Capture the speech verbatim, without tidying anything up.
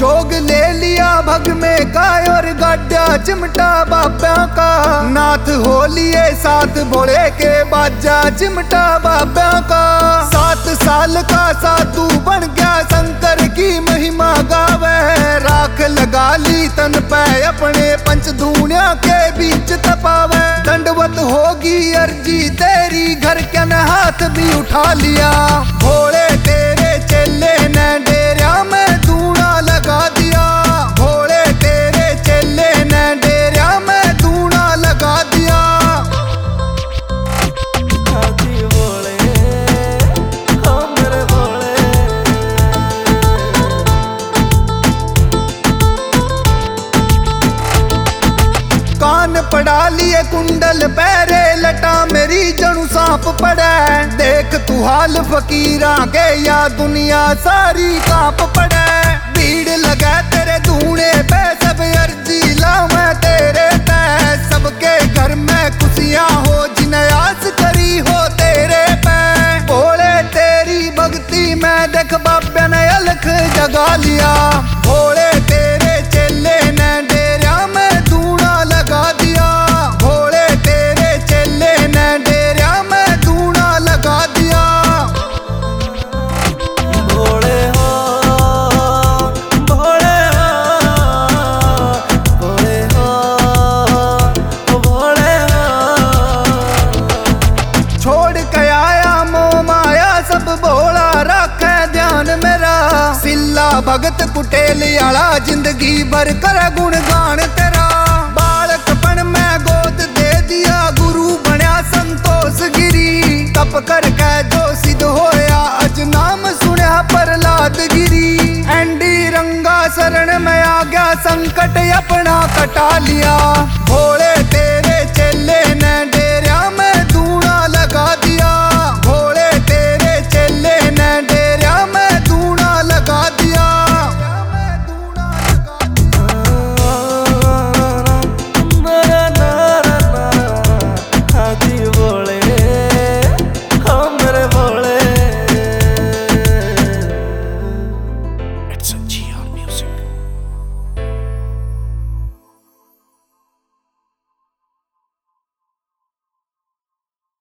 जोग ले लिया भग में का और गाड्या चिमटा बाबा का। नाथ हो लिए साथ भोले के बाजा चिमटा बाबा का। सात साल का साधु बन गया शंकर की महिमा गावे। राख लगा ली तन पे अपने पंचधूणिया के बीच तपावे। दंडवत होगी अर्जी तेरी घर के न हाथ भी उठा लिया। भोले तेरे चेले ने डेरा में धूणा लगा दिया। भोले तेरे चेले ने डेरा में धूणा लगा दिया। भोले हमरे भोले कान पड़ा लिए कुंडल पैरे लटा मेरी जणु सांप पड़े। देख तू हाल फकीरा के या दुनिया सारी कांप पड़े। भीड़ लगा तेरे धूणे पे सब अर्जी लावे तेरे तय। सबके घर में खुशियां हो जिन्हें आस करी हो तेरे पे। भोले तेरी भक्ति में देख बाबा ने अलख जगा लिया। भोले तेरे चेले ने डेरा में धूणा लगा दिया। भोले तेरे चेले ने डेरा में धूणा लगा दिया। भोले हो भोले हो भोले हो भोले हो। छोड़ के आया मोह माया सब भोला रखे ध्यान मेरा। सिल्ला भगत कुटेल आला जिंदगी भर कर गुणगान तेरा। बालकपन में गोद दे दिया गुरु बनया संतोष गिरी। तप कर के जो सिद्ध होया अज नाम सुनया प्रहलाद गिरी। एंडी रंगा शरण में आ गया संकट अपना कटा लिया। भोले